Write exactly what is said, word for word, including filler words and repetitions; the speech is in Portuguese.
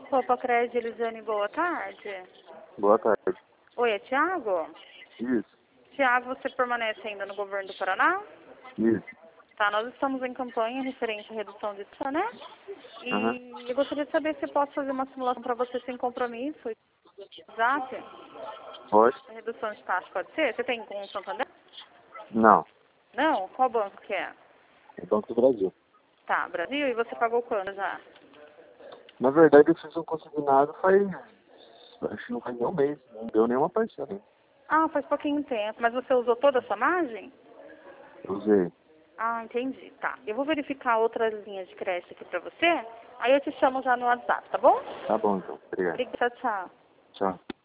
Opa, Cred, Elisane, boa tarde. Boa tarde. Oi, é Tiago? Isso, Tiago, você permanece ainda no governo do Paraná? isso. Tá, nós estamos em campanha referente à redução de taxa, né? E Aham. eu gostaria de saber se eu posso fazer uma simulação para você sem compromisso. Exato. Pode? A redução de taxa pode ser? Você tem com o Santander? Não. Não? Qual banco que é? É Banco do Brasil. Tá, Brasil. E você pagou quando já? Na verdade, eu fiz um consignado faz... Acho que não faz nem um mês. Não deu nenhuma parcela, hein? Ah, faz pouquinho tempo. Mas você usou toda a sua margem? Eu usei. Ah, entendi. Tá. Eu vou verificar outras linhas de crédito aqui pra você. Aí eu te chamo já no WhatsApp, tá bom? Tá bom, então. Obrigado. Obrigada, tchau. Tchau.